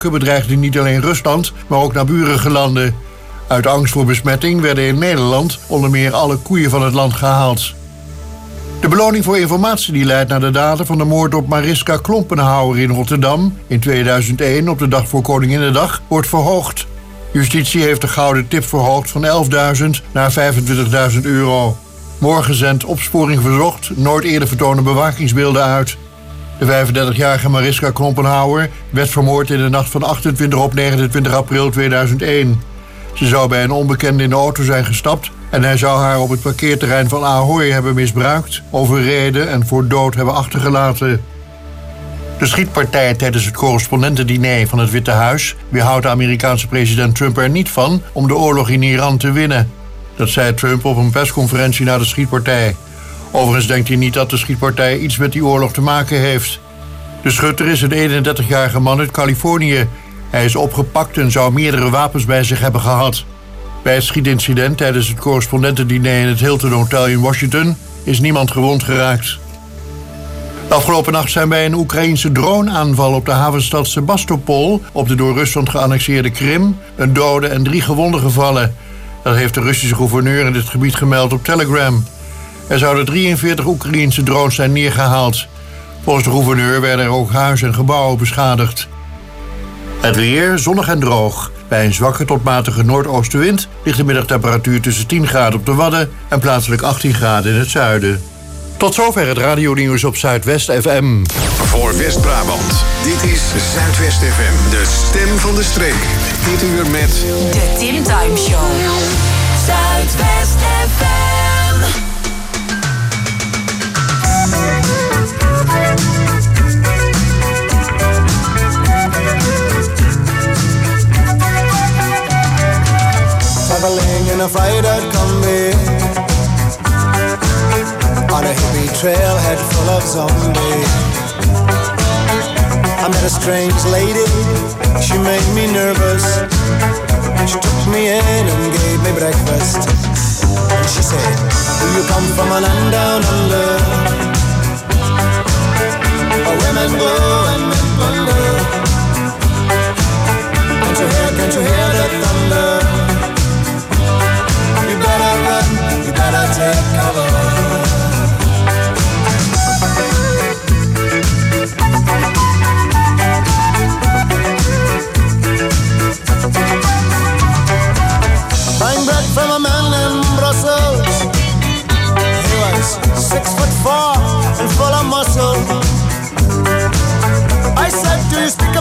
bedreigde niet alleen Rusland, maar ook naburige landen. Uit angst voor besmetting werden in Nederland onder meer alle koeien van het land gehaald. De beloning voor informatie die leidt naar de daden van de moord op Mariska Klompenhauer in Rotterdam in 2001 op de dag voor Koninginnedag wordt verhoogd. Justitie heeft de gouden tip verhoogd van 11.000 naar 25.000 euro. Morgen zendt Opsporing Verzocht nooit eerder vertoonde bewakingsbeelden uit. De 35-jarige Mariska Klompenhauer werd vermoord in de nacht van 28 op 29 april 2001. Ze zou bij een onbekende in de auto zijn gestapt en hij zou haar op het parkeerterrein van Ahoy hebben misbruikt, overreden en voor dood hebben achtergelaten. De schietpartij tijdens het correspondentendiner van het Witte Huis weerhoudt de Amerikaanse president Trump er niet van om de oorlog in Iran te winnen. Dat zei Trump op een persconferentie na de schietpartij. Overigens denkt hij niet dat de schietpartij iets met die oorlog te maken heeft. De schutter is een 31-jarige man uit Californië. Hij is opgepakt en zou meerdere wapens bij zich hebben gehad. Bij het schietincident tijdens het correspondentendiner in het Hilton Hotel in Washington is niemand gewond geraakt. De afgelopen nacht zijn bij een Oekraïense droneaanval op de havenstad Sebastopol op de door Rusland geannexeerde Krim een dode en 3 gewonden gevallen. Dat heeft de Russische gouverneur in dit gebied gemeld op Telegram. Er zouden 43 Oekraïense drones zijn neergehaald. Volgens de gouverneur werden er ook huizen en gebouwen beschadigd. Het weer zonnig en droog. Bij een zwakke tot matige noordoostenwind ligt de middagtemperatuur tussen 10 graden op de Wadden en plaatselijk 18 graden in het zuiden. Tot zover het radionieuws op Zuidwest FM. Voor West-Brabant, dit is Zuidwest FM, de stem van de streek. Dit uur met... De Tim Time Show. Zuidwest FM. Traveling in a fried-out combi on a hippie trailhead full of zombies. I met a strange lady, she made me nervous. She took me in and gave me breakfast. And she said, do you come from a land down under, where women go and men plunder? Can't you hear the thunder? You better run, you better take cover. Buying bread from a man in Brussels. He was 6'4" and full of muscle. I said, do you speak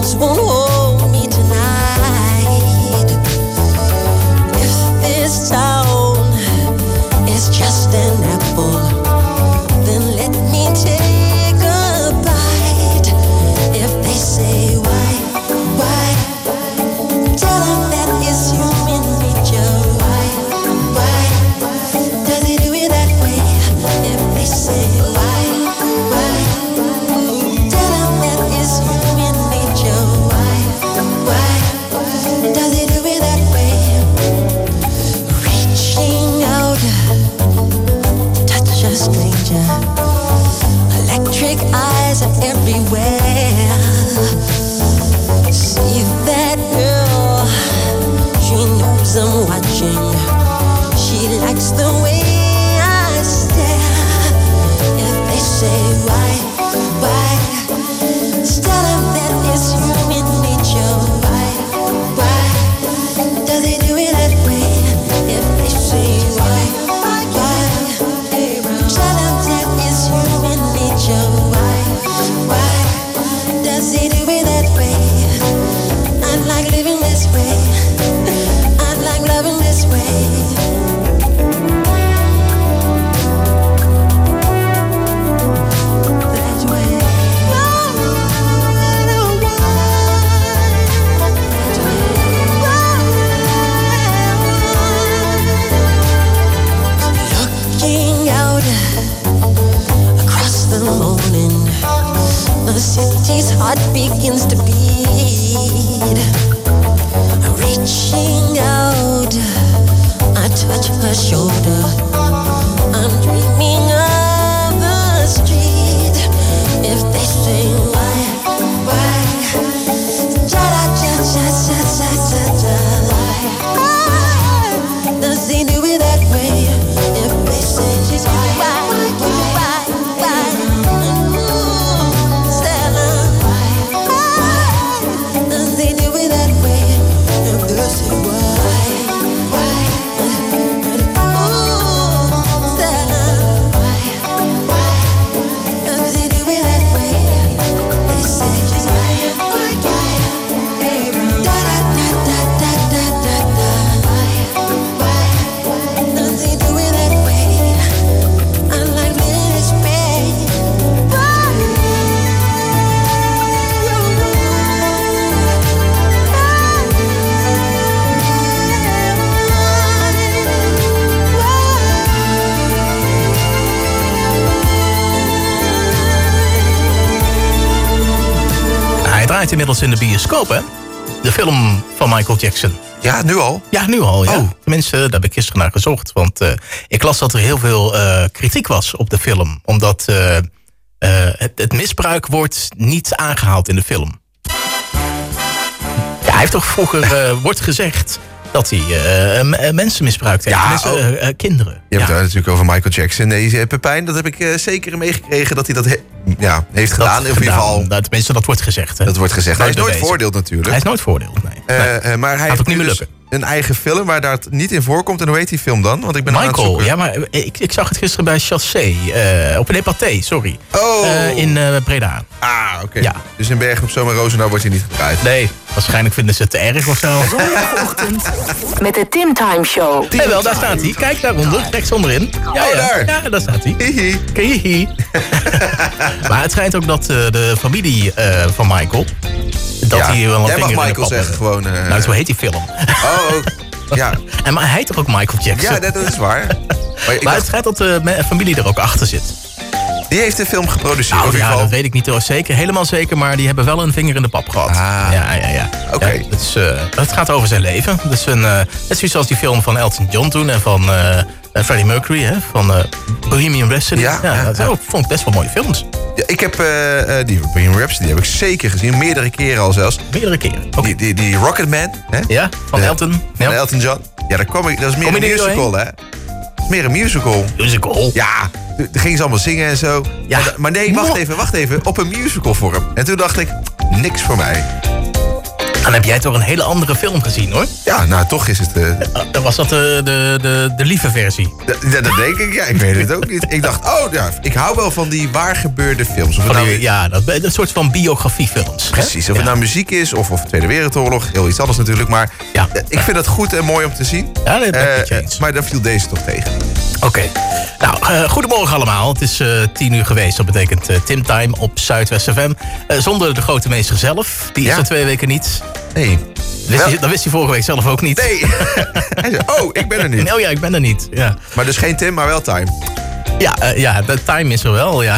arms won't hold me tonight. If this town is just an apple, then let me take a bite. If they say why, tell them that it's human nature. Why does he do it that way? If they say why, tell them that it's human nature. Why does he do it that way? Reaching out, touch a stranger. Electric eyes are everywhere. See that girl, she knows I'm watching. She likes the way I stare. If they say why, tell them that it's human nature. Why does he do it that way? If they say why, tell them that it's human nature. Why does he do it that way? I like living this way. I like loving this way. That way. Looking out across the morning, the city's heart begins to beat. Reaching out, I touch her shoulder. I'm dreaming of the street. If they say why, does he do it that way? If they say why, does he do it that way? If they say does he do it that way? They say does he do it that way? I like this way. Hij draait inmiddels in de bioscoop, hè? De film van Michael Jackson. Ja, nu al? Ja, nu al, ja. Oh. Tenminste, daar heb ik gisteren naar gezocht. Want ik las dat er heel veel kritiek was op de film. Omdat het misbruik wordt niet aangehaald in de film. Ja, hij heeft toch vroeger, wordt gezegd dat hij mensen misbruikt heeft. Ja, Mensen, kinderen. Je hebt het natuurlijk over Michael Jackson. Nee, Pepijn, dat heb ik zeker meegekregen dat hij dat heeft gedaan. In ieder geval. Nou, tenminste, dat wordt gezegd. Hè? Dat wordt gezegd. Hij is nooit bewezen. veroordeeld natuurlijk. Hij is nooit veroordeeld, nee. Maar hij Gaat ook heeft niet meer dus lukken. een eigen film waar dat niet in voorkomt. En hoe heet die film dan? Want ik ben aan het Michael, zoeken. ja, maar ik zag het gisteren bij Chassé. Op een Epathé, sorry. Oh. In Breda. Ah, oké. Ja. Dus in Bergen op Zoom en Roosendaal wordt hij niet gedraaid. Nee, waarschijnlijk vinden ze het te erg of zo. Zondagochtend met de Tim Time Show. Nee, wel, daar staat hij. Kijk daaronder, rechts onderin. Ja, daar. Ja, daar staat hij. Hihi. Hihi. Maar het schijnt ook dat de familie van Michael... dat Ja. hij wel een Jij mag vinger in de Michael pap zeggen, hebben. gewoon. Nou, zo heet die film. Oh, ja. En maar hij heet toch ook Michael Jackson? Ja, dat is waar. Maar ik Maar het dacht, schijnt dat de familie er ook achter zit. die heeft de film geproduceerd. Nou in ieder ja, geval. dat weet ik niet zeker, helemaal zeker, maar die hebben wel een vinger in de pap gehad. Ah. Ja. Oké. Ja, het gaat over zijn leven. Dus net zoals die film van Elton John toen en van Freddie Mercury, hè, van Bohemian Rhapsody. Ja. Dat vond ik best wel mooie films. Ja, ik heb die Bohemian Rhapsody heb ik zeker gezien, meerdere keren al zelfs. Meerdere keren. Oké. Die Rocketman, hè? Ja, van Elton. Van Elton John. Ja, dat is meer Kom een je er musical, hè? Dat is meer een musical. Musical. Ja, toen gingen ze allemaal zingen en zo. Ja. Maar nee, wacht even. Op een musical vorm. En toen dacht ik, niks voor mij. Dan heb jij toch een hele andere film gezien, hoor. Ja, nou, toch is het... Dan was dat de lieve versie. Ja, dat denk ik. Ja, ik weet het ook niet. Ik dacht, ik hou wel van die waargebeurde films. Of het nou, een soort van biografiefilms. Precies, of het nou muziek is of Tweede Wereldoorlog. Heel iets anders natuurlijk, maar ik vind het goed en mooi om te zien. Ja, dat ben ik eens. Maar daar viel deze toch tegen. Oké. Nou, goedemorgen allemaal. Het is 10 uur geweest. Dat betekent Tim Time op Zuidwest FM. Zonder de grote meester zelf. Die is er 2 weken niet. Nee. Dat wist hij vorige week zelf ook niet. Nee. Hij zei, ik ben er niet. Oh ja, ik ben er niet. Ja. Maar dus geen Tim, maar wel Time. Ja, de Time is er wel, ja.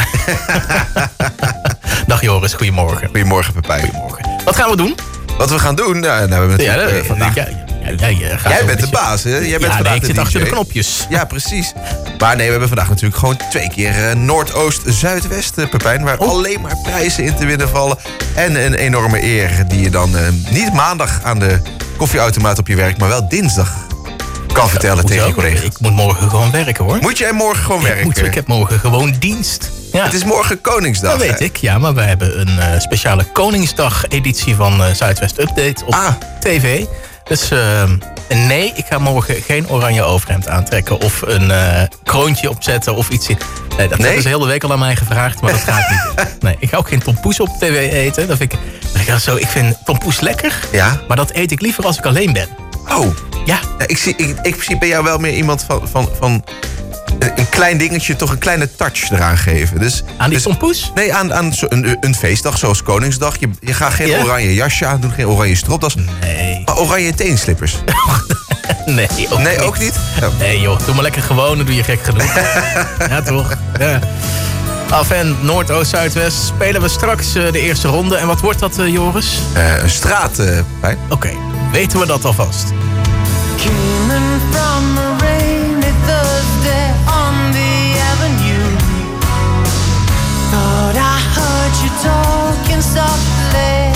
Dag Joris, goedemorgen. Goedemorgen, Pepijn. Goedemorgen. Wat gaan we doen? Wat we gaan doen? Nou, we hebben vandaag... Jij bent de baas, hè? Jij bent vandaag ik de zit DJ. achter de knopjes. Ja, precies. Maar nee, we hebben vandaag natuurlijk gewoon 2 keer Noordoost-Zuidwest, Pepijn. Waar alleen maar prijzen in te winnen vallen. En een enorme eer die je dan niet maandag aan de koffieautomaat op je werk, maar wel dinsdag kan vertellen tegen je collega's. Ik moet morgen gewoon werken, hoor. Moet jij morgen gewoon werken? Ik heb morgen gewoon dienst. Ja. Het is morgen Koningsdag. Dat weet ik, ja, maar we hebben een speciale Koningsdag-editie van Zuidwest Update op tv. Dus nee, ik ga morgen geen oranje overhemd aantrekken of een kroontje opzetten of iets. Nee, dat hebben ze de hele week al aan mij gevraagd, maar dat ga ik niet doen. Nee, ik ga ook geen tompoes op tv eten. Ik vind tompoes lekker, maar dat eet ik liever als ik alleen ben. Oh. Ja. Ik zie bij jou wel meer iemand van een klein dingetje, toch een kleine touch eraan geven. Dus, aan die tompoes? Nee, aan een feestdag zoals Koningsdag. Je gaat geen oranje jasje aan doen, geen oranje stropdas. Nee. Maar oranje teenslippers. Nee, ook niet? Ja. Nee joh, doe maar lekker gewoon, dan doe je gek genoeg. Ja, toch? Ja. En Noordoost, Zuidwest spelen we straks de eerste ronde. En wat wordt dat, Joris? Een straatpijn. Oké, weten we dat alvast. Coming from a rainy Thursday on the avenue. Thought I heard you talking softly.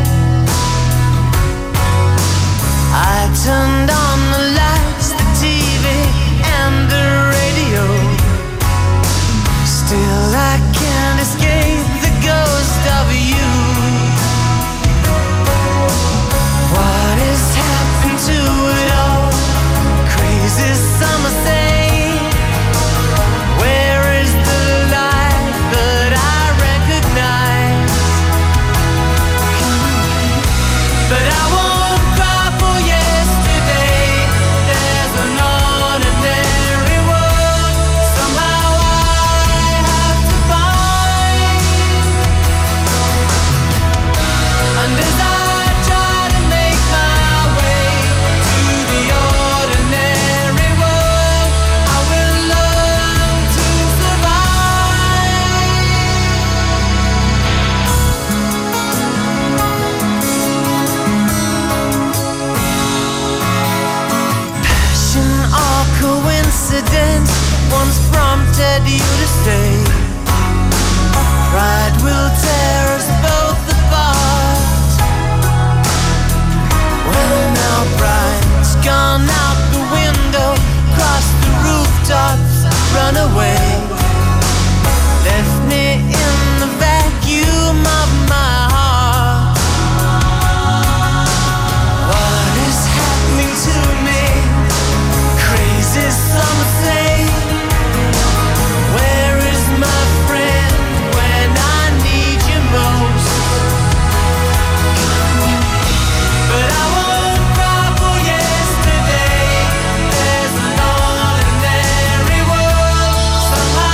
I turned on the lights, the TV and the radio. Still I can't escape the ghost of you. What has happened to it all? Crazy summer thing. Where is the light that I recognize? But I won't cry for yesterday. There's an ordinary world somehow I have to find. And as I try to make my way to the ordinary world, I will learn to survive. Passion or coincidence once prompted you to stay. Pride will tear us both apart. Well, now pride's gone out the window, cross the rooftops, run away. Left me in the vacuum of my heart. What is happening to me? Crazy summer thing. Where is my friend when I need you most? But I won't cry for yesterday. There's an ordinary world somehow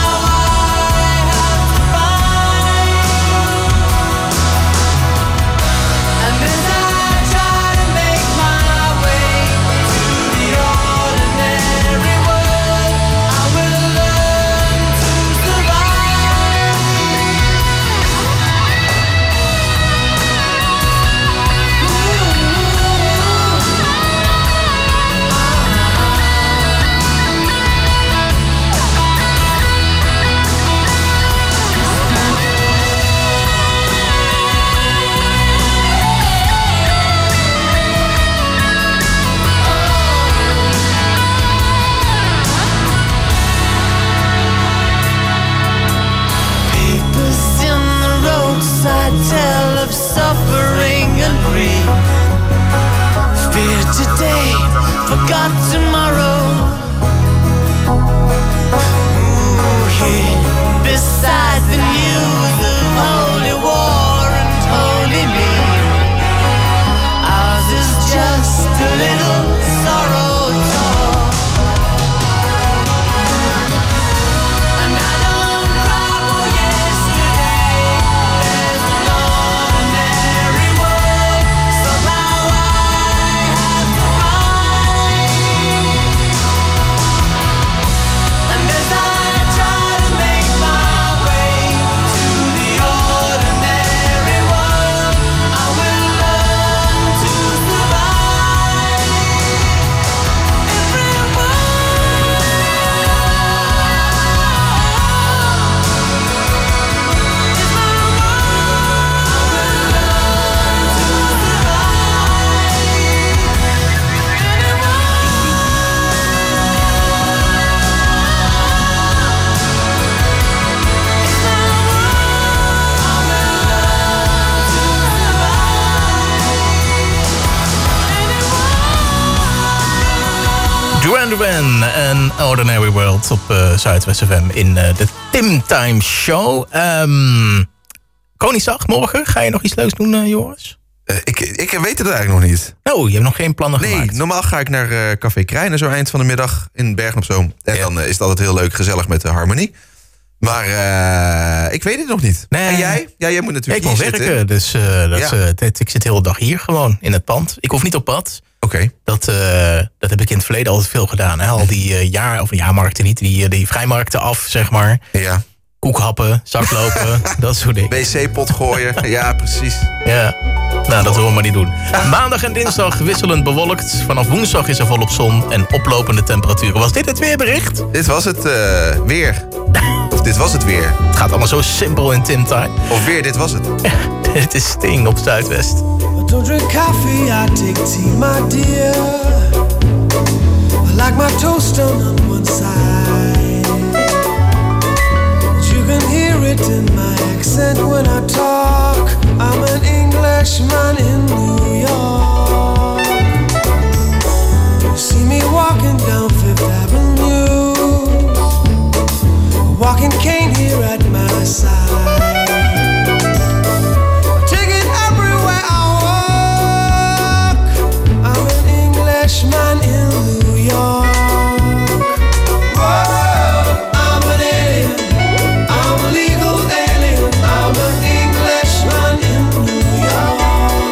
about tomorrow. Ooh, yeah. Beside the news of holy war and holy me, ours is just a little sorrow talk. And I don't cry for yesterday. There's an ordinary world. Somehow I have to find. And as I try to make my way to the ordinary world, I will learn to survive. Everyone is my Duran Duran en Ordinary World op Zuidwest FM in de Tim Time Show. Koningsdag morgen. Ga je nog iets leuks doen, Joris? Ik weet het eigenlijk nog niet. Oh, je hebt nog geen plannen gemaakt? Nee, normaal ga ik naar Café Krijnen zo eind van de middag in Bergen op Zoom. En dan is het altijd heel leuk, gezellig met de harmonie. Maar ik weet het nog niet. Nee. En jij? Ja, jij moet natuurlijk Ik moet hier werken, dus ik zit de hele dag hier gewoon in het pand. Ik hoef niet op pad. Oké. Dat heb ik in het verleden altijd veel gedaan. Hè? Al die jaarmarkten niet, die vrijmarkten af, zeg maar. Ja. Koekhappen, zaklopen, dat soort dingen. wc-pot gooien. Ja, precies. Ja, nou dat horen we maar niet doen. Maandag en dinsdag wisselend bewolkt. Vanaf woensdag is er volop zon en oplopende temperaturen. Was dit het weerbericht? Dit was het weer. Of dit was het weer. Het gaat allemaal zo simpel in Tim Time. Of weer, dit was het. Het is Sting op Zuidwest. I don't drink coffee, I take tea, my dear. I like my toast on one side. But you can hear it in my accent when I talk. I'm an Englishman in New York. You see me walking down Fifth Avenue, a walking cane here at my side. Man in New York. Whoa, I'm an alien. I'm a legal alien. I'm an Englishman in New York.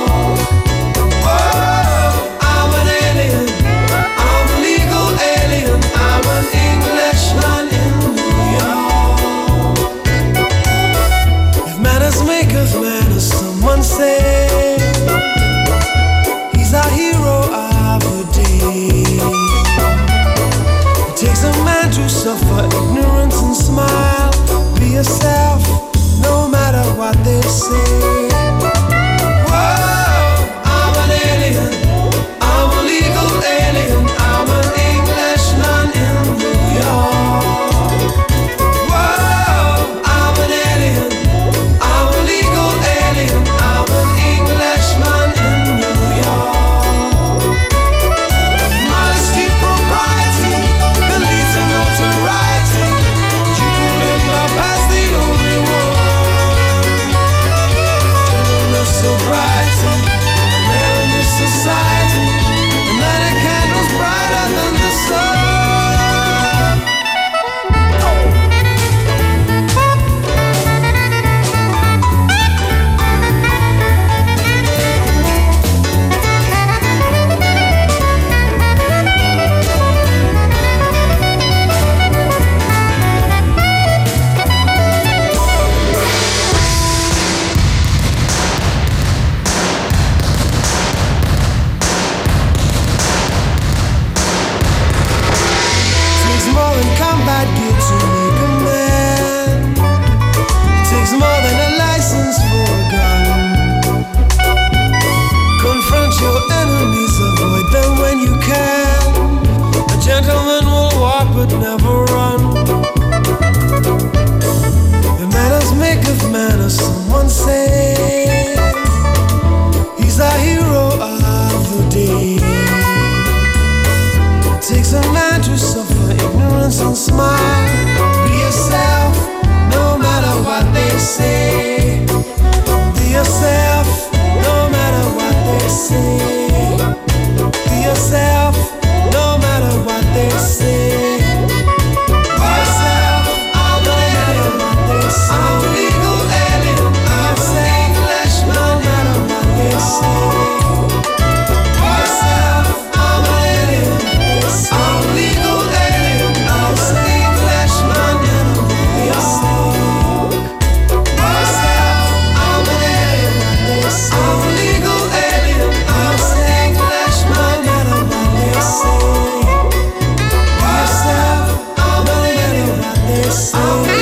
yourself, no matter what they say. Be yourself, no matter what they say. I'm a legal alien, I'm a Englishman, no matter what they say. Be yourself, I'm an alien, I'm a legal alien, I'm a Englishman, no matter what they say. Be yourself, I'm an alien, I'm a legal alien, I'm a Englishman, no matter what they say. Be yourself, I'm an alien, I'm a legal alien, I'm a Englishman, no matter what they say.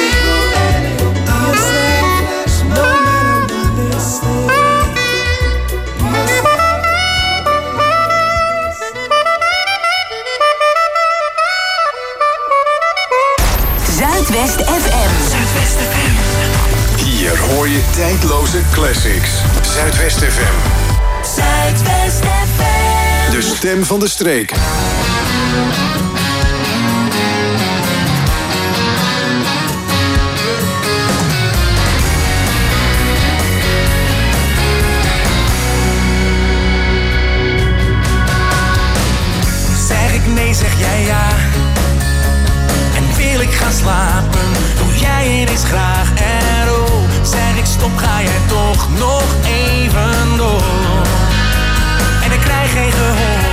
Zuidwest FM. Zuidwest FM. Hier hoor je tijdloze classics. Zuidwest FM. Zuidwest FM. De stem van de streek. Zeg ik nee, zeg jij ja. En wil ik gaan slapen, doe jij ineens graag. En oh, zeg ik stop, ga jij toch nog even door. En ik krijg geen gehoor.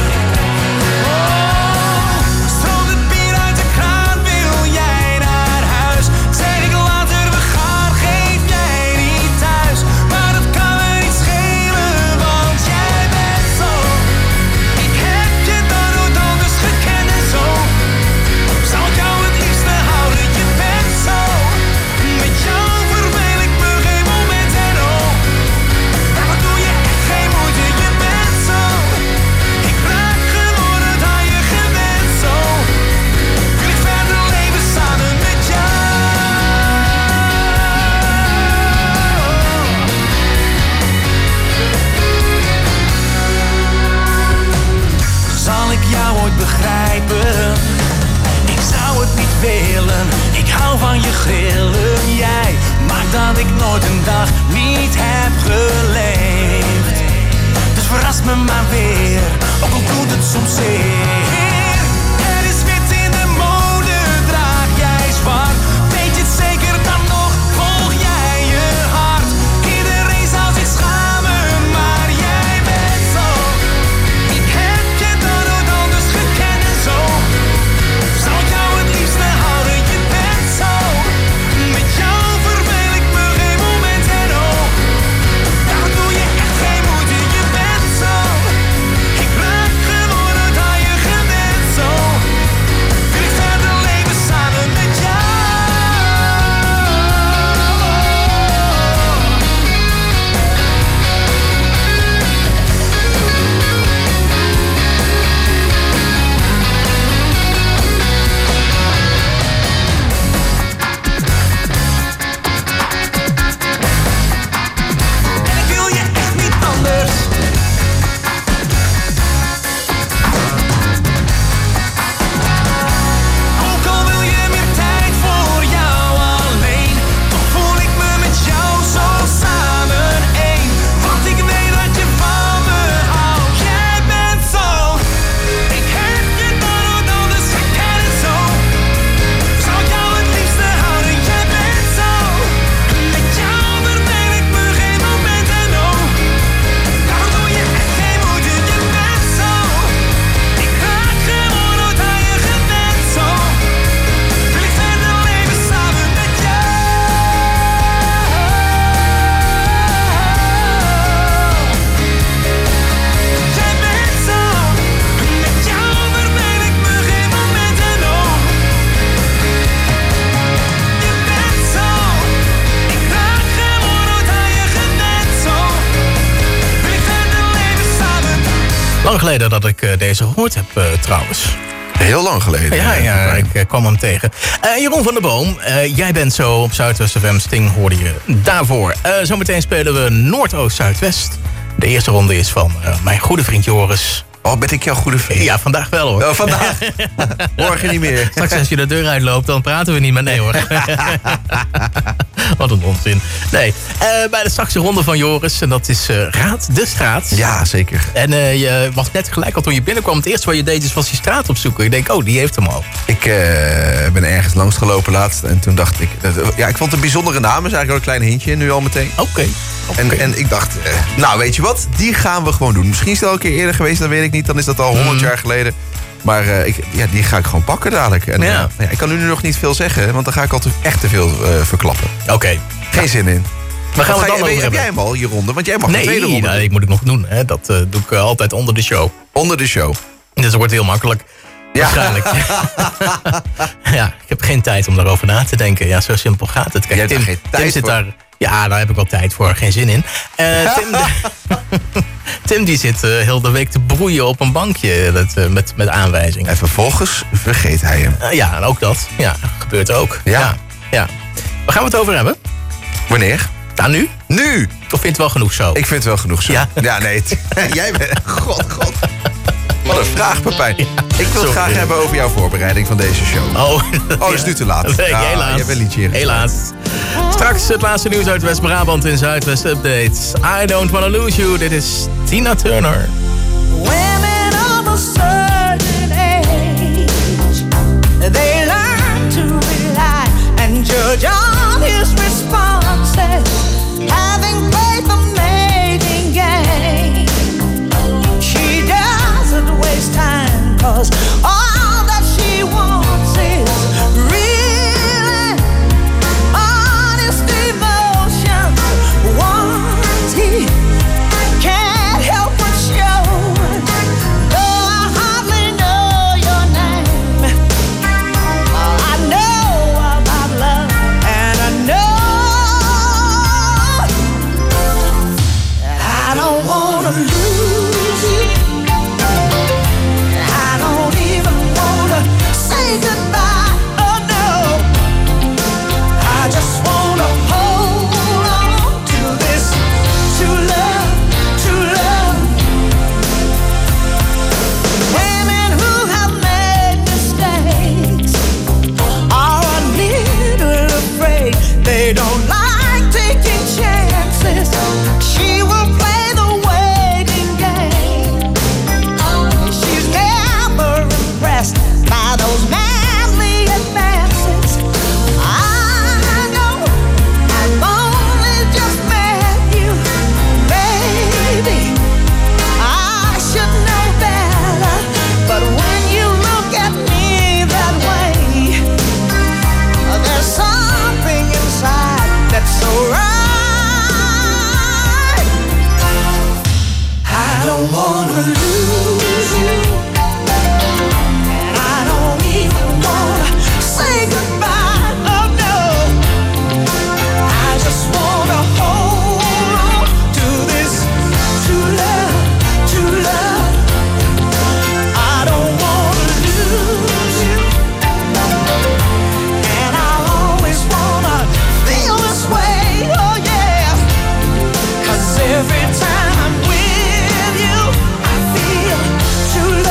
Oh, stroomt het bier uit de kraan, wil jij naar huis? Zeg ik later, we gaan, geef jij niet thuis. Maar dat kan me niet schelen, want jij bent zo. Ik heb je dan ook anders gekend en zo. Zou ik jou het liefste houden, je bent zo. Met jou verveel ik me geen moment en oh. Daarom doe je echt geen moeite, je bent zo. Ik raak geworden aan je gewend zo. Wil ik verder leven samen met jou. Zal ik jou ooit begrijpen? Ik zou het niet willen, ik hou van je grillen. Jij maakt dat ik nooit een dag niet heb geleefd. Dus verras me maar weer, ook al doet het soms zeer. Er is wit in de mode, draag jij zwart. Weet je het zeker dan nog, volg jij je hart. Iedereen zou zich schamen, maar jij bent zo. Ik heb je dan ook anders gekend en zo. Zou ik jou het liefste houden, je bent zo. Met jou verveel ik me geen moment en oh. Daarom doe je echt geen moeite, je bent zo. Ik raak geworden aan je gewend zo. Wil ik verder leven samen met jou. En ik wil je echt niet anders. Ook al wil je meer tijd voor jou alleen, toch voel ik me met jou zo samen één. Want ik weet dat je van me houdt. Jij bent zo. Ik heb je dan ook anders gekend en zo. Zou ik jou het liefste houden, jij bent zo. Met jou verveel ik me geen moment en oh. Daarom doe je echt geen moeite, je bent zo. Ik raak gewoon aan je gewend zo. Wil ik verder leven samen met jou. Jij bent zo. Met jou verveel ik me geen moment en oh. Je bent zo. Ik raak gewoon aan je gewend zo. Wil ik verder leven samen. Lang geleden dat ik deze gehoord heb trouwens. Heel lang geleden. Ja, ik kwam hem tegen. Jeroen van der Boom, jij bent zo op Zuidwest FM. Sting hoorde je daarvoor. Zometeen spelen we Noordoost-Zuidwest. De eerste ronde is van mijn goede vriend Joris. Oh, ben ik jouw goede vriend? Ja, vandaag wel hoor. Oh, vandaag. Morgen niet meer. Straks als je de deur uitloopt, dan praten we niet meer. Nee hoor. Wat een onzin. Nee, bij de straks ronde van Joris. En dat is Raad de Straat. Ja, zeker. En je was net gelijk al toen je binnenkwam. Het eerste wat je deed was die straat opzoeken. Ik denk, die heeft hem al. Ik ben ergens langs gelopen laatst. En toen dacht ik... ik vond het een bijzondere naam. Is eigenlijk ook een klein hintje nu al meteen. Oké. En ik dacht, nou weet je wat? Die gaan we gewoon doen. Misschien is het al een keer eerder geweest, dat weet ik niet. Dan is dat al 100 jaar geleden. Maar die ga ik gewoon pakken dadelijk. En, ik kan nu nog niet veel zeggen, want dan ga ik al echt te veel verklappen. Oké. Geen zin in. Maar gaan we dan over heb jij hem al, je ronde? Want jij mag de tweede ronde. Nee, moet ik nog doen. Hè. Dat doe ik altijd onder de show. Onder de show. Dus dat wordt heel makkelijk. Ja. Waarschijnlijk. Ja, ik heb geen tijd om daarover na te denken. Ja, zo simpel gaat het. Kijk, Tim zit daar... Ja, daar heb ik wel tijd voor. Geen zin in. Tim die zit heel de week te broeien op een bankje met aanwijzingen. En vervolgens vergeet hij hem. Ja, en ook dat. Ja, gebeurt ook. Ja. Waar gaan we het over hebben? Wanneer? Nou, nu. Nu! Of vind je het wel genoeg zo? Ik vind het wel genoeg zo. Ja, nee. Jij bent... God. Wat een vraag, Pepijn. Ja, ik wil het graag hebben over jouw voorbereiding van deze show. Dat is nu te laat. Nee, helaas. Je hebt een liedje helaas. Straks het laatste nieuws uit West-Brabant in Zuidwest Update. I Don't Wanna Lose You. Dit is Tina Turner. Women of a certain age, they learn to rely and judge on his responses, having played the mating game. She doesn't waste time, 'cause all that she wants is real honest emotion. Once he can't help but show, though I hardly know your name. I know about love, and I know that I don't wanna lose you. I don't even wanna say goodbye, oh no. I just wanna hold on to this true love, true love. Women who have made mistakes are a little afraid. They don't like taking chances. She will play the waiting game. She's never impressed by those manly advances. I know I've only just met you, baby. I should know better, but when you look at me that way, there's something inside that's so right. I don't wanna lose you, and I don't even wanna say goodbye, oh no. I just wanna hold on to this true love, true love. I don't wanna lose you, and I always wanna feel this way, oh yeah. 'Cause every time I'm with you, I feel true love.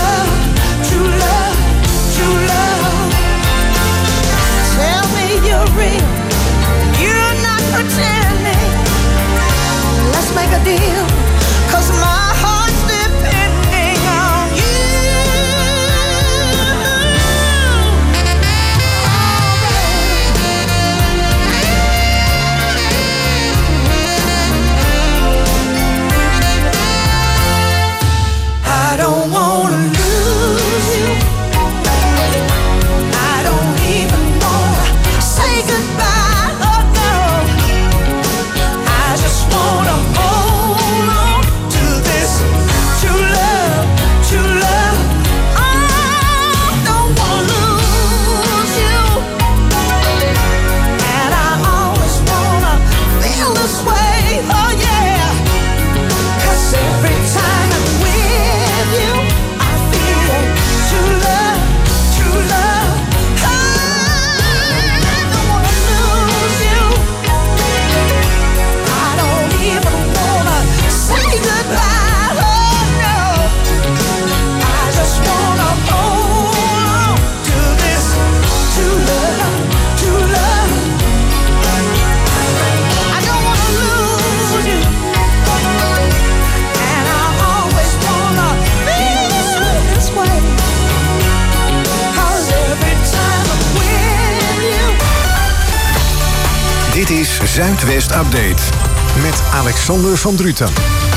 Dit is Zuidwest Update met Alexander van Druten.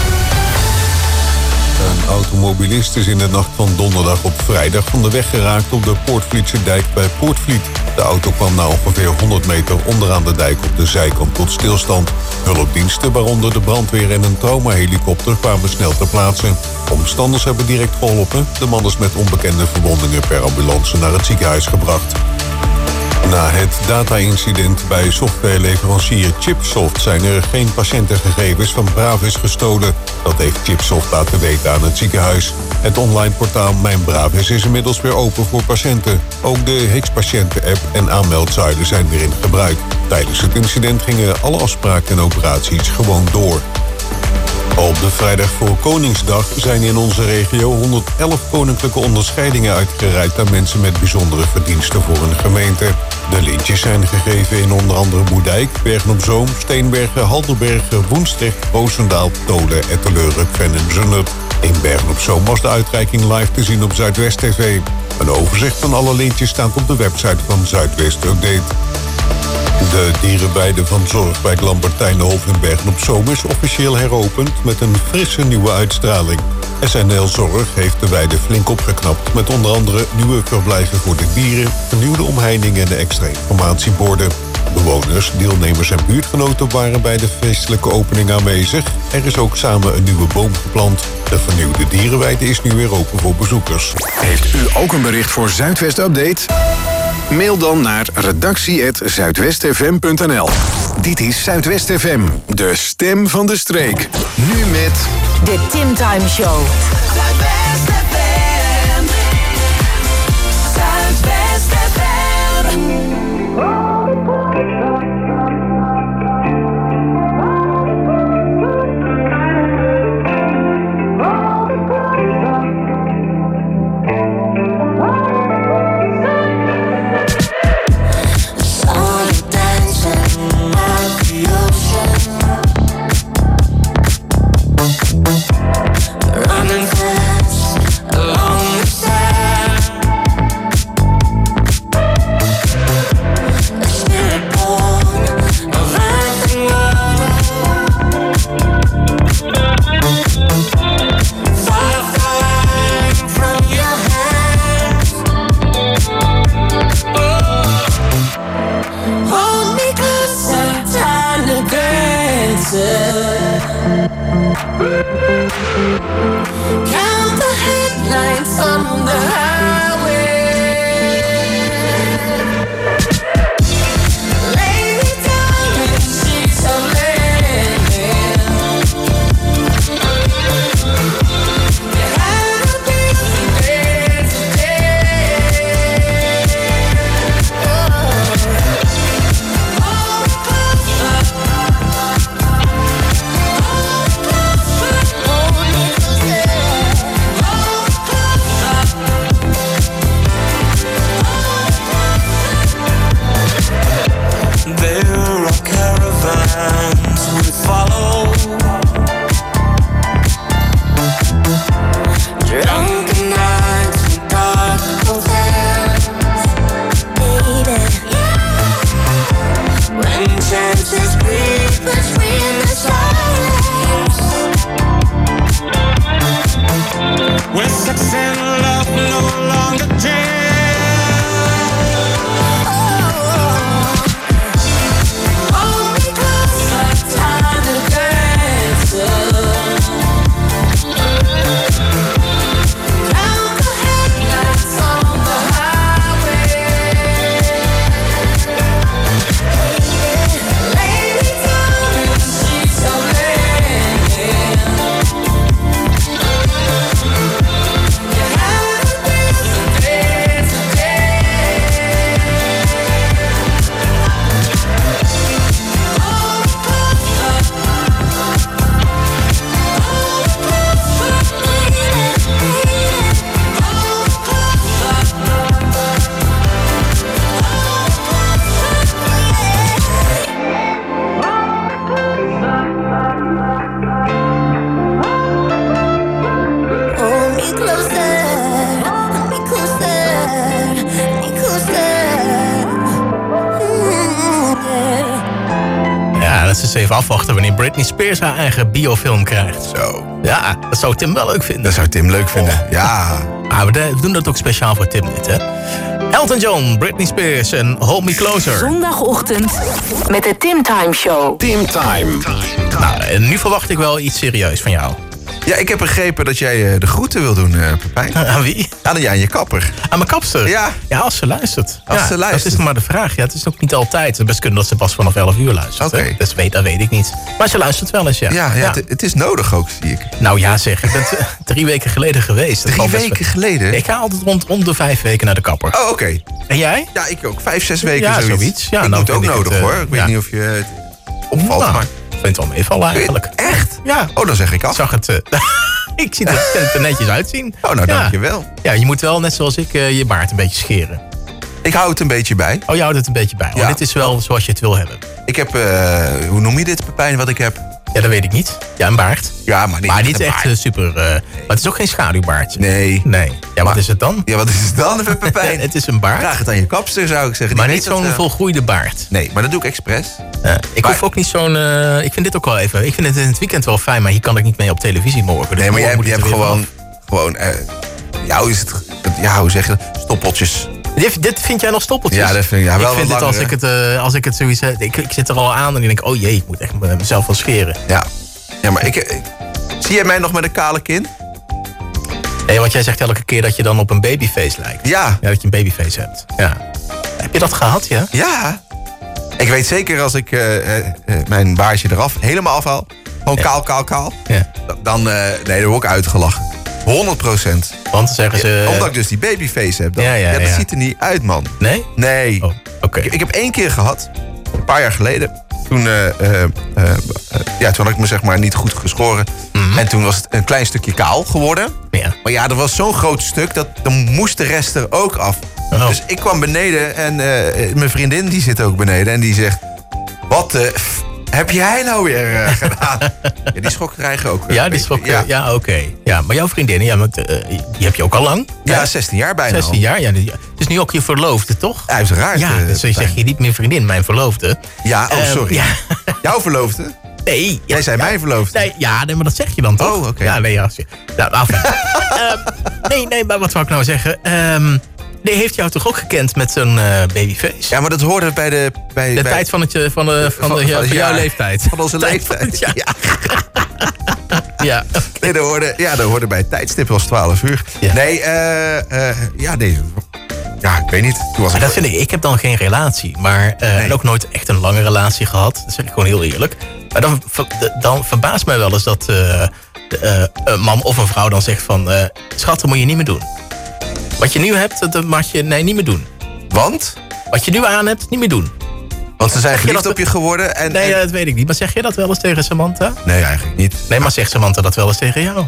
Een automobilist is in de nacht van donderdag op vrijdag van de weg geraakt op de Poortvlietse dijk bij Poortvliet. De auto kwam na ongeveer 100 meter onderaan de dijk op de zijkant tot stilstand. Hulpdiensten, waaronder de brandweer en een traumahelikopter, kwamen snel ter plaatse. Omstanders hebben direct geholpen. De man is met onbekende verwondingen per ambulance naar het ziekenhuis gebracht. Na het data-incident bij softwareleverancier Chipsoft zijn er geen patiëntengegevens van Bravis gestolen. Dat heeft Chipsoft laten weten aan het ziekenhuis. Het online portaal Mijn Bravis is inmiddels weer open voor patiënten. Ook de HIX-patiënten-app en aanmeldzuilen zijn weer in gebruik. Tijdens het incident gingen alle afspraken en operaties gewoon door. Op de vrijdag voor Koningsdag zijn in onze regio 111 koninklijke onderscheidingen uitgereikt aan mensen met bijzondere verdiensten voor een gemeente. De lintjes zijn gegeven in onder andere Moerdijk, Bergen-op-Zoom, Steenbergen, Halderbergen, Woensdrecht, Roosendaal, Tolen, Etteleur, Rukven en Zundert. In Bergen-op-Zoom was de uitreiking live te zien op Zuidwest TV. Een overzicht van alle lintjes staat op de website van Zuidwest Update. De dierenweide van Zorgwijk Lambertijnenhof in Bergen-op-Zoom is officieel heropend met een frisse nieuwe uitstraling. SNL Zorg heeft de weide flink opgeknapt met onder andere nieuwe verblijven voor de dieren, vernieuwde omheiningen en extra informatieborden. Bewoners, deelnemers en buurtgenoten waren bij de feestelijke opening aanwezig. Er is ook samen een nieuwe boom geplant. De vernieuwde dierenweide is nu weer open voor bezoekers. Heeft u ook een bericht voor Zuidwest Update? Mail dan naar redactie@zuidwestfm.nl. Dit is Zuidwest FM, de stem van de streek. Nu met... De Tim Time Show. Zuidwest FM. Zuidwest FM. Running fast along the sand. A spirit born of earth and water. Fire flying from your hands. Oh. Hold me closer, time to dance. Count the headlights on the highway. Lay me down in sheets of linen. You had a busy day today. Hold me closer. There are caravans we follow. Drunken nights and dark hotels. Baby, when chances breathe between the silence. When sex and love no longer jam. dat ze eens even afwachten wanneer Britney Spears haar eigen biofilm krijgt. Zo. Ja, dat zou Tim wel leuk vinden. Dat zou Tim leuk vinden. Ja. Ah, we doen dat ook speciaal voor Tim dit, hè. Elton John, Britney Spears en Hold Me Closer. Zondagochtend met de Tim Time Show. Tim Time. Nou, en nu verwacht ik wel iets serieus van jou. Ja, ik heb begrepen dat jij de groeten wil doen, Pepijn. Aan wie? Aan je kapper. Aan mijn kapster? Ja. Ja, als ze luistert. Als ze luistert. Dat is maar de vraag. Ja, het is ook niet altijd. Het is best kunnen dat ze pas vanaf 11 uur luistert. Oké. Hè? Dat weet ik niet. Maar ze luistert wel eens, ja. Ja, het is nodig ook, zie ik. Nou ja zeg, ik ben 3 weken geleden geweest. 3 weken geleden? Ik ga altijd om de 5 weken naar de kapper. Oh, oké. En jij? Ja, ik ook. 5, 6 weken Ja, zoiets. Ja, ik nou, moet het ook vind ik nodig, het, hoor. Ik weet niet of je het opvalt, Nou, maar... Ik vind het wel meevallen eigenlijk. Echt? Ja. Oh, dan zeg ik af. Ik zag het... ik zie het er netjes uitzien. Oh, nou, Ja. dankjewel. Ja, je moet wel, net zoals ik, je baard een beetje scheren. Ik hou het een beetje bij. Oh, je houdt het een beetje bij. Ja. Oh, dit is wel zoals je het wil hebben. Ik heb, hoe noem je dit, Pepijn, wat ik heb? Ja, dat weet ik niet. Ja, een baard. Ja, maar niet echt baard. super... maar het is ook geen schaduwbaardje. Nee. Nee. Ja, wat is het dan? Ja, wat is het dan, Pepijn? Het is een baard. Vraag het aan je kapster, zou ik zeggen. Maar Die niet weet zo'n dat, volgroeide baard. Nee, maar dat doe ik expres. Ik hoef ook niet zo'n... ik vind dit ook wel even... Ik vind het in het weekend wel fijn, maar hier kan ik niet mee op televisie morgen. Dus Nee, maar morgen je moet hebt het er weer gewoon... jou is het... Ja, hoe zeg je dat? Stoppeltjes. vanaf. Dit vind jij nog stoppeltjes? Ja, dat vind ik wel Ik wat vind het langer, als ik het zoiets... Ik zit er al aan en ik denk... Oh jee, ik moet echt mezelf wel scheren. Ja. Ja, maar zie jij mij nog met een kale kin? Nee, want jij zegt elke keer dat je dan op een babyface lijkt. Ja. Ja, dat je een babyface hebt. Ja. Heb je dat gehad, ja? Ja. Ik weet zeker als ik mijn baardje eraf helemaal afhaal. Gewoon kaal. Ja. Dan word ik uitgelachen. 100%. Want dan zeggen ze... Omdat ik dus die babyface heb. Dan, Ja. dat ziet er niet uit, man. Nee? Nee. Oh, oké. Ik heb 1 keer gehad. Een paar jaar geleden. Toen had ik me zeg maar niet goed geschoren. En toen was het een klein stukje kaal geworden. Ja. Maar ja, dat was zo'n groot stuk, dan moest de rest er ook af. Oh. Dus ik kwam beneden en mijn vriendin die zit ook beneden. En die zegt, wat heb jij nou weer gedaan? Ja, die schrok krijgen ook. Ja, die schrok. Ja, oké. Ja, maar jouw vriendin, ja, die heb je ook al lang? Ja, 16 jaar bijna 16 al. jaar? Ja, het is nu ook je verloofde, toch? Uiteraard. Ja, dus je zegt je niet meer vriendin, mijn verloofde. Ja, sorry. Ja. Jouw verloofde? Nee. Jij zei mijn verloofde. Nee, maar dat zeg je dan toch? Oh, oké. Ja, nee, als je... Nou, af. Nee, maar wat wou ik nou zeggen? Die heeft jou toch ook gekend met zo'n babyface? Ja, maar dat hoorde bij de tijd van jouw leeftijd. Van onze leeftijd. Ja. Ja. Nee, dat hoorde bij het tijdstip, was 12 uur. Ja. Nee, ja, ik weet niet. Toen was Maar dat vind ik. Ik heb dan geen relatie. Maar en ook nooit echt een lange relatie gehad. Dat zeg ik gewoon heel eerlijk. Maar dan verbaast mij wel eens dat een man of een vrouw dan zegt van... schat, dat moet je niet meer doen. Wat je nu hebt, dat mag je niet meer doen. Want? Wat je nu aan hebt, niet meer doen. Want ze zijn Zeg je verliefd dat- op je geworden. Nee, dat weet ik niet. Maar zeg je dat wel eens tegen Samantha? Nee, eigenlijk niet. Nee, maar zegt Samantha dat wel eens tegen jou?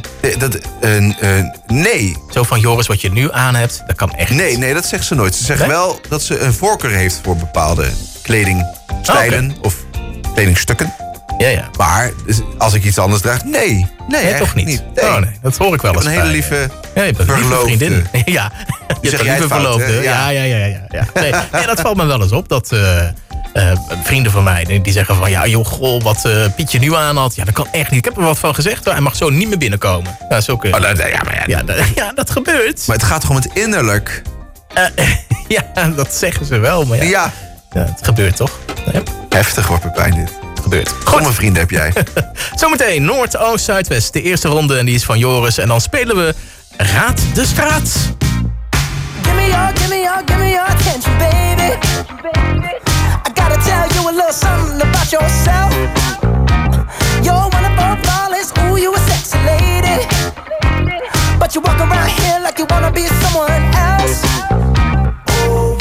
Nee. Zo van, Joris, wat je nu aan hebt, dat kan echt niet. Nee, dat zegt ze nooit. Ze zegt Nee? wel dat ze een voorkeur heeft voor bepaalde kledingstijlen of kledingstukken. Ja. Maar als ik iets anders draag, nee. Nee, toch niet? Nee. Oh nee, dat hoor ik wel Ik eens. heb een hele bij, lieve ja, je bent een lieve verloofde. vriendin. Ja, je zeg hebt jij een lieve het fout, verloofde. hè? Ja. Ja. Nee, dat valt me wel eens op. Dat vrienden van mij, die zeggen van... Ja, joh, goh, wat Pietje nu aan had. Ja, dat kan echt niet. Ik heb er wat van gezegd. Hij mag zo niet meer binnenkomen. Ja, zo kun je. Ja, dat gebeurt. Maar het gaat toch om het innerlijk? Ja, dat zeggen ze wel. Maar ja, het gebeurt toch? Ja, Heftig hoor, Pepijn, dit. het gebeurt. Gomme vrienden heb jij. Zometeen Noord, Oost, Zuidwest. De eerste ronde en die is van Joris. En dan spelen we Raad de Straat. Give me your attention, baby. I gotta tell you a little something about yourself. You're one of our flawless, ooh, you a sexy lady. But you walk around here like you wanna be someone else. Ooh,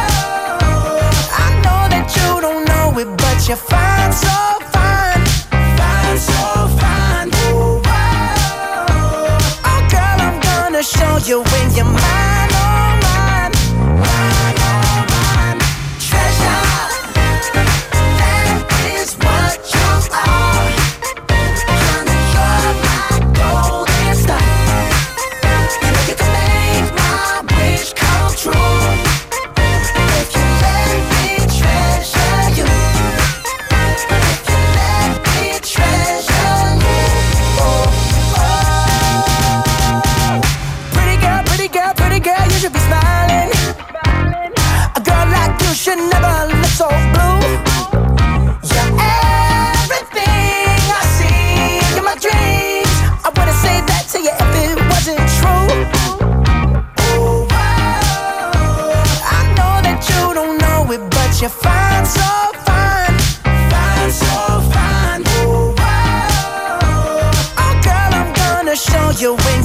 I know that you don't know it, but you're fine, so fine. Fine, so fine. Ooh, oh, girl, I'm gonna show you when you're mine, oh mine. Mine, oh mine. Treasure, that is what you are. Honey, you're my golden star. And you can make my wish come true. If you let me treasure you. If you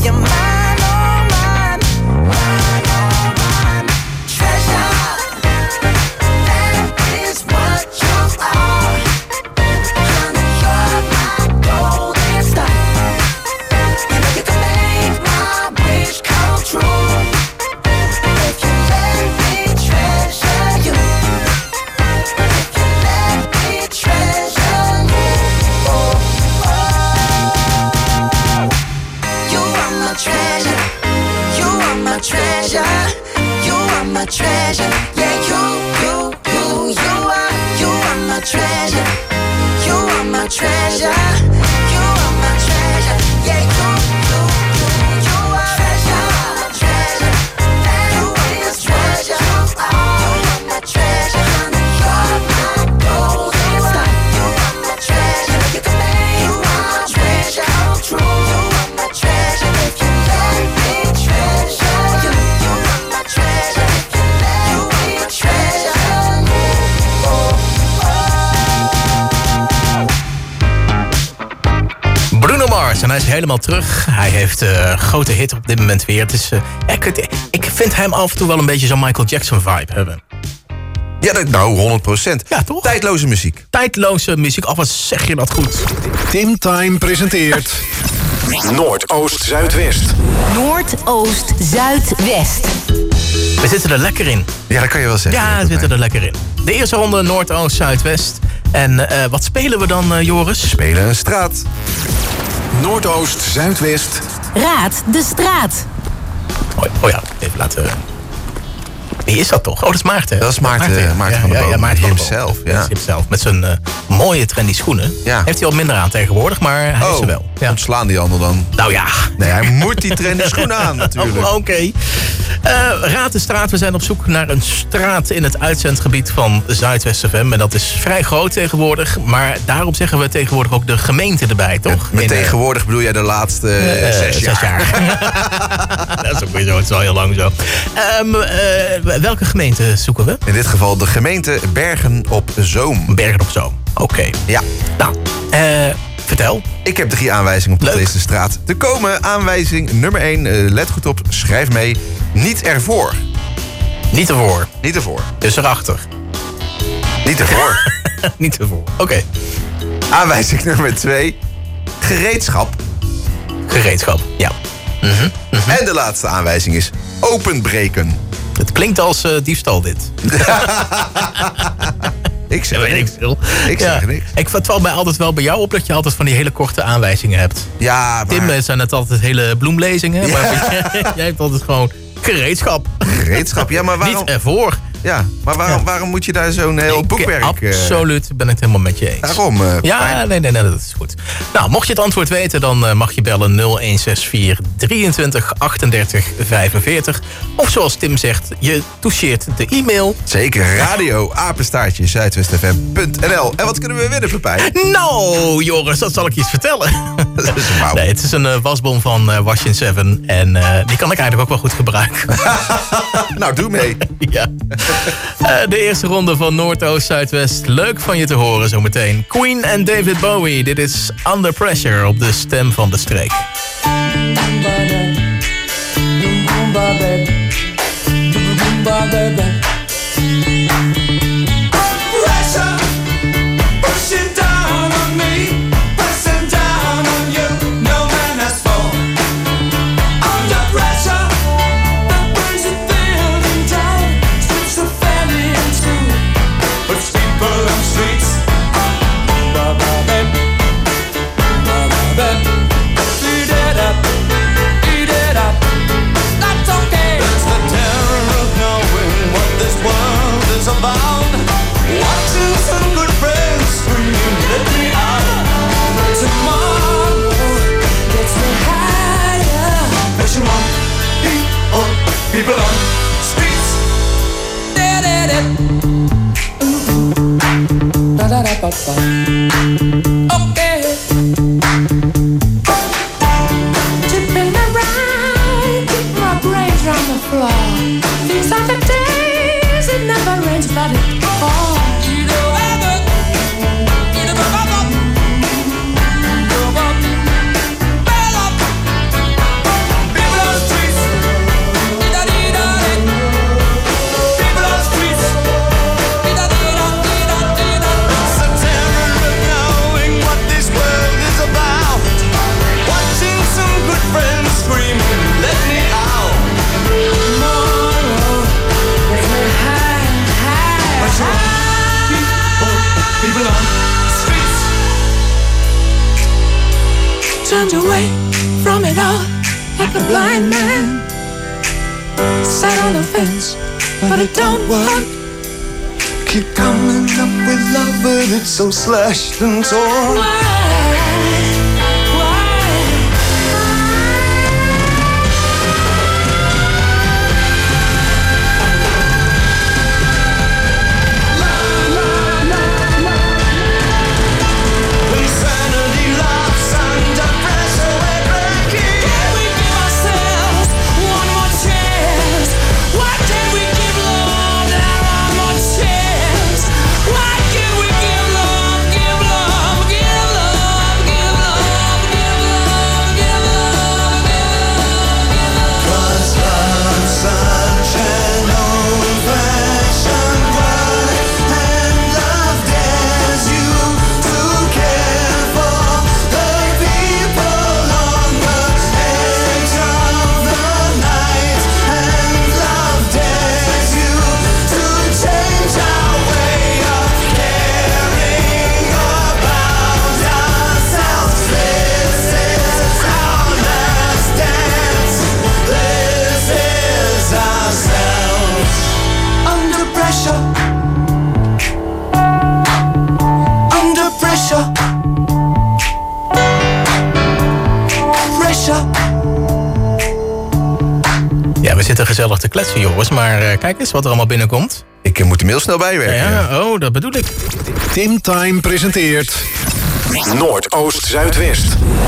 you're mine, oh mine, mine, oh mine. Treasure, that is what you are. Honey, you're my golden star. You know you can make my wish come true. If you let me treasure you. If you let me treasure you. Oh, oh. You are my treasure. You are my treasure. You are my treasure. Yeah, you are my treasure. You are my treasure. You are my treasure. Yeah, you are treasure. Treasure. You are my treasure. You are my treasure. You're my golden star. You are my treasure. You can make my treasure come true. You are my treasure. If you let me treasure you. You are my treasure. If you let me treasure you. Bruno Mars, en hij is helemaal terug. Hij heeft grote hit op dit moment weer. Het is, ik vind hem af en toe wel een beetje zo'n Michael Jackson vibe hebben. Ja, nou 100%. Ja, toch? Tijdloze muziek. Tijdloze muziek, wat zeg je dat goed? Tim Time presenteert Noordoost-Zuidwest. Noordoost-Zuidwest. We zitten er lekker in. Ja, dat kan je wel zeggen. Ja, we zitten er lekker in. De eerste ronde Noordoost-Zuidwest. En wat spelen we dan, Joris? We spelen een straat. Noordoost-Zuidwest. Raad de straat. Oh ja, even laten... Wie is dat toch? Oh, dat is Maarten. Dat is Maarten van der Boom. Maarten himself. Ja. Himself. Met zijn mooie trendy schoenen. Ja. Heeft hij al minder aan tegenwoordig, maar hij is er wel. Ja. Ontslaan die ander dan? Nou ja. Nee, hij moet die trendy schoenen aan natuurlijk. Oké. Raad de straat. We zijn op zoek naar een straat in het uitzendgebied van Zuidwest FM. En dat is vrij groot tegenwoordig. Maar daarom zeggen we tegenwoordig ook de gemeente erbij, toch? Met tegenwoordig bedoel jij de laatste 6 jaar. Dat is ook weer zo. Het is al heel lang zo. Welke gemeente zoeken we? In dit geval de gemeente Bergen op Zoom. Bergen op Zoom. Oké. Ja. Nou, vertel. Ik heb 3 aanwijzingen om tot deze straat te komen. Aanwijzing nummer 1. Let goed op, schrijf mee. Niet ervoor. Niet ervoor. Niet ervoor. Dus erachter. Niet ervoor. Niet ervoor. Oké. Aanwijzing nummer 2. Gereedschap. Gereedschap, ja. En de laatste aanwijzing is openbreken. Het klinkt als diefstal dit. Ik zeg weet niks. ik veel. Ik zeg niks. Het valt mij altijd wel bij jou op dat je altijd van die hele korte aanwijzingen hebt. Ja, maar... Tim zijn het altijd hele bloemlezingen. Ja. Maar jij hebt altijd gewoon gereedschap. Gereedschap, ja, maar waarom... Niet ervoor. Ja, maar waarom moet je daar zo'n heel boekwerk... Absoluut, ben ik het helemaal met je eens. Daarom. Ja, nee, dat is goed. Nou, mocht je het antwoord weten, dan mag je bellen 0164 23 38 45. Of zoals Tim zegt, je toucheert de e-mail. Zeker, radio, apenstaartje, zuidwestfm.nl. En wat kunnen we winnen, Pepijn? Nou, Joris, dat zal ik je eens vertellen. Dat is wauw. Nee, het is een wasbom van Wash in 7. En die kan ik eigenlijk ook wel goed gebruiken. Nou, doe mee. Ja. De eerste ronde van Noordoost-Zuidwest. Leuk van je te horen zometeen. Queen en David Bowie. Dit is Under Pressure op de stem van de streek. People on streets. Okay. Tipping around, keep my brains on the floor. These are the days it never rains, but it pours. found your way from it all like a blind man. Sat on the fence, but it don't work. Keep coming up with love, but it's so slashed and torn. Ja, we zitten gezellig te kletsen, jongens. Maar kijk eens wat er allemaal binnenkomt. Ik moet hem heel snel bijwerken. Ja, oh, dat bedoel ik. Tim Time presenteert Noordoost-Zuidwest.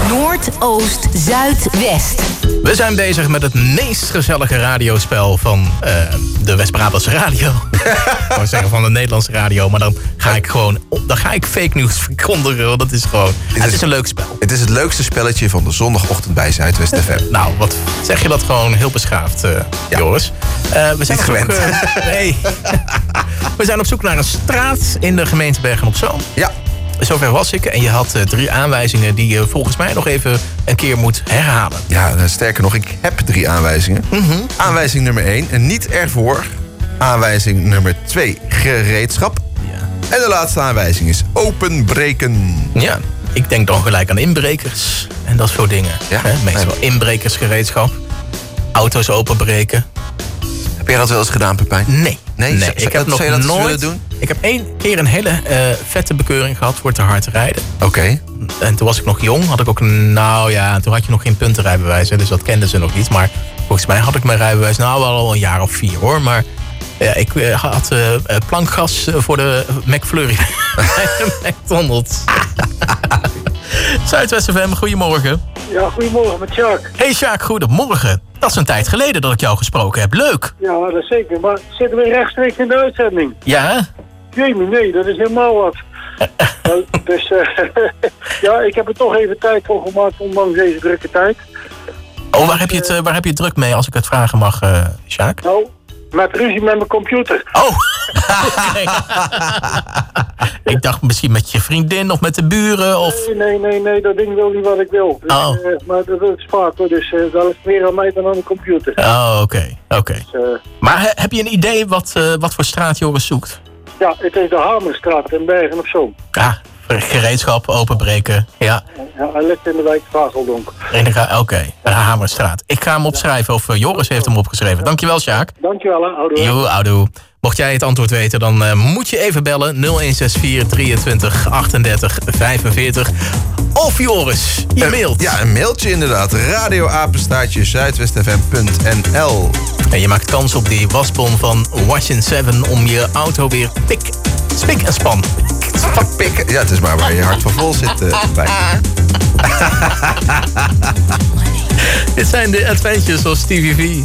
Noordoost-Zuidwest. We zijn bezig met het meest gezellige radiospel van de West-Brabantse radio. Ik wou zeggen van de Nederlandse radio, maar dan ga ik fake news verkondigen. Want dat is gewoon, het is een leuk spel. Het is het leukste spelletje van de zondagochtend bij Zuidwest FM. Nou, wat zeg je dat gewoon heel beschaafd, Joris. We zijn gewend. Nee. We zijn op zoek naar een straat in de gemeente Bergen op Zoom. Ja. Zover was ik. En je had 3 aanwijzingen die je volgens mij nog even een keer moet herhalen. Ja, sterker nog, ik heb 3 aanwijzingen. Mm-hmm. Aanwijzing nummer 1, niet ervoor. Aanwijzing nummer 2, gereedschap. Ja. En de laatste aanwijzing is openbreken. Ja, ik denk dan gelijk aan inbrekers en dat soort dingen. Ja? Meestal inbrekersgereedschap. Auto's openbreken. Heb jij dat wel eens gedaan, Pepijn? Nee. Ik heb nog nooit doen. Ik heb 1 keer een hele vette bekeuring gehad voor te hard rijden. Oké. En toen was ik nog jong, had ik ook toen had je nog geen puntenrijbewijs, dus dat kenden ze nog niet. Maar volgens mij had ik mijn rijbewijs wel al een jaar of 4 hoor. Maar ik had plankgas voor de McFlurry. McDonald's. Zuidwest FM, goedemorgen. Ja, goedemorgen met Sjaak. Hey Sjaak, goedemorgen. Dat is een tijd geleden dat ik jou gesproken heb. Leuk. Ja, dat is zeker. Maar zitten we rechtstreeks in de uitzending? Ja? Jemie, nee, dat is helemaal wat. Dus ja, ik heb er toch even tijd voor gemaakt, ondanks deze drukke tijd. Oh, waar heb je het druk mee, als ik het vragen mag, Sjaak? Nou, met ruzie met mijn computer. Oh! Ik dacht misschien met je vriendin of met de buren of... Nee, dat ding wil niet wat ik wil. Dus, maar dat is vaak hoor, dus dat is meer aan mij dan aan de computer. Oh, oké. Dus, maar heb je een idee wat voor straat Joris zoekt? Ja, het is de Hamerstraat in Bergen op Zoom. Ja, gereedschap, openbreken, ja. Ja, hij ligt in de wijk Vageldonk. Oké, de Hamerstraat. Ik ga hem opschrijven, of Joris heeft hem opgeschreven. Dankjewel, Sjaak. Dankjewel, oudoe. Jo, oudoe. Mocht jij het antwoord weten, dan moet je even bellen. 0164 23 38 45. Of Joris, je mailt. Ja, een mailtje inderdaad. radioapenstaartje-zuidwestfm.nl. En je maakt kans op die wasbon van Wash & 7 om je auto weer spik en span. Pikken. Ja, het is maar waar je hart van vol zit bij. Dit zijn de adventures van Stevie V.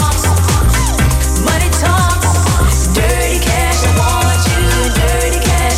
Dirty cash, I want you. Dirty cash.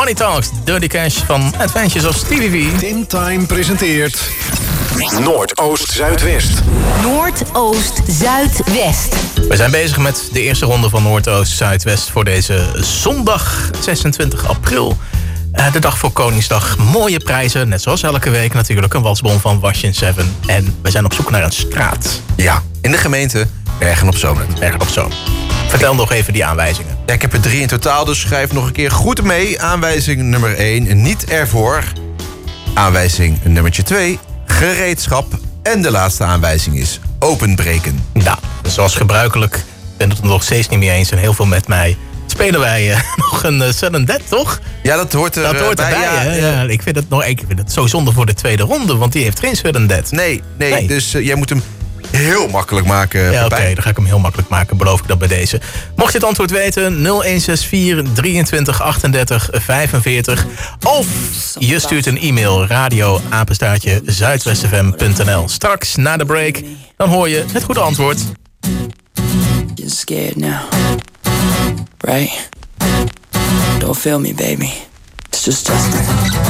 Money Talks, Dirty Cash van Adventures of Stevie V. Tim Time presenteert Noordoost-Zuidwest. Noordoost-Zuidwest. We zijn bezig met de eerste ronde van Noordoost-Zuidwest voor deze zondag 26 april. De dag voor Koningsdag. Mooie prijzen, net zoals elke week natuurlijk. Een wasbon van Wash 7. En we zijn op zoek naar een straat. Ja, in de gemeente Bergen op Zoom. Bergen op Zoom. Vertel nog even die aanwijzingen. Ja, ik heb er 3 in totaal, dus schrijf nog een keer goed mee. Aanwijzing nummer 1, niet ervoor. Aanwijzing nummertje 2, gereedschap. En de laatste aanwijzing is openbreken. Nou, zoals gebruikelijk, ik ben het er nog steeds niet mee eens en heel veel met mij. Spelen wij nog een sudden death, toch? Ja, dat hoort erbij. Ja. Ik vind het zo zonde voor de tweede ronde, want die heeft geen sudden death. Nee. Dus jij moet hem heel makkelijk maken. Ja, oké, dan ga ik hem heel makkelijk maken, beloof ik dat bij deze. Mocht je het antwoord weten, 0164 23 38 45. Of je stuurt een e-mail, radio@zuidwestfm.nl. Straks, na de break, dan hoor je het goede antwoord. You're scared now, right? Don't feel me, baby. It's just Justin.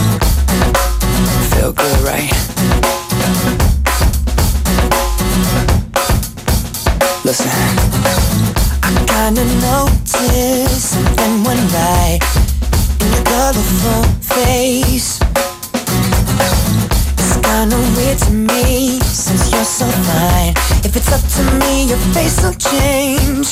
Feel good, right? Listen, I kinda noticed something went right in your colorful face. It's kinda weird to me since you're so fine. If it's up to me, your face will change.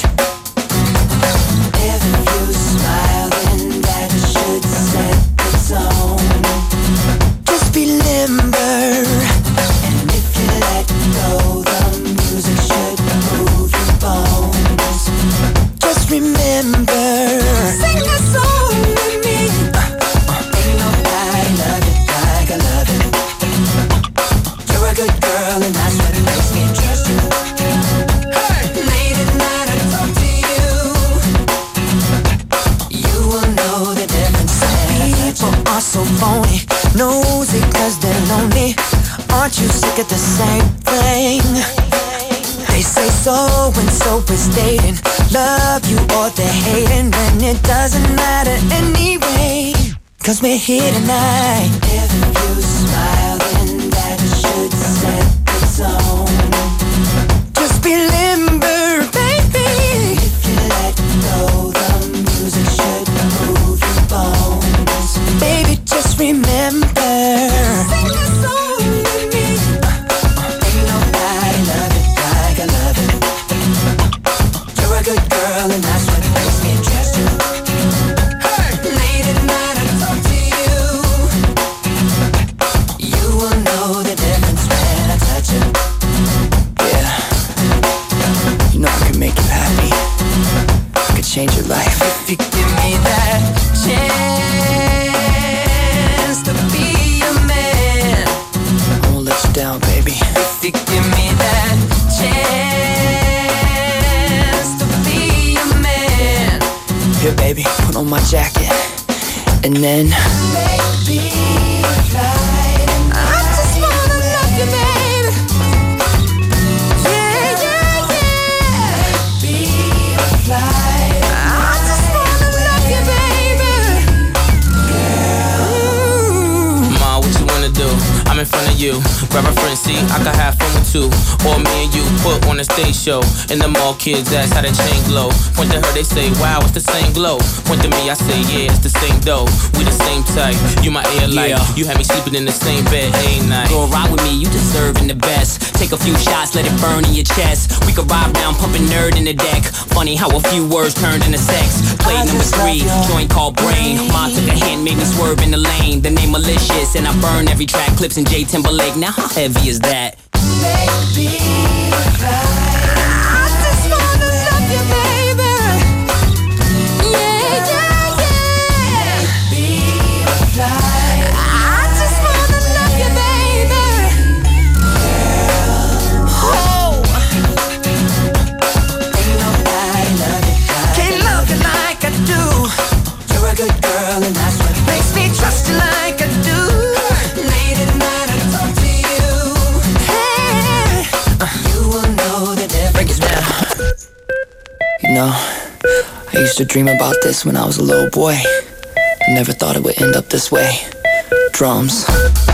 If you smile, then that should set the tone. Just be limber, and if you let go, the music should move your bones. Just remember, sing a song with me. Ain't nobody love it like I love it. You're a good girl, and that's what makes me trust you. Hey, late at night I talk to you. You will know the difference. People are so phony, nosy 'cause they're lonely. Aren't you sick of the same thing? They say so and so is dating, love you or they're hating, and it doesn't matter anyway, 'cause we're here tonight. If you smile, then that should set the tone. Just be limber, baby. If you let go, the music should move your bones. Baby, just remember, sing a song with me. Ain't nobody love it like I love it. You're a good girl, and that's what makes me trust you. Hey, late at night I talk to you. You will know the difference when I touch you. yeah. You know I can make you happy. I could change your life. If you give me that chance to be a man, I won't let you down, baby. if you give me that chance to be a man, Here, baby, put on my jacket. And then baby, I just wanna love you, baby. Yeah, yeah, yeah. I just wanna love you, baby. Ma, what you wanna do? I'm in front of you. Grab a friend, see, I can have fun with two. Or me and you put on a stage show. And the mall kids ask how the chain glow. Point to her, they say, wow, it's the same glow. Point to me, I say, yeah, it's the same dough. We the same type, you my air light. Yeah. You had me sleeping in the same bed every night. Go ride with me, you deserving the best. Take a few shots, let it burn in your chest. We could ride round, pumping nerd in the deck. Funny how a few words turned into sex. Play number 3, joint called Brain. Mom took a hand, made me swerve in the lane. The name malicious, and I burn every track. Clips in J Timberlake, now how heavy is that? Baby, I just wanna love you, baby. Yeah, yeah, yeah. I just wanna love you, baby. Oh. Ain't nobody love you like can't love you like I do. You're a good girl, and that's what makes me trust you like I do. Late at night I talk to you. Hey, you will know the difference. break it down. You know, I used to dream about this when I was a little boy. Never thought it would end up this way. Drums.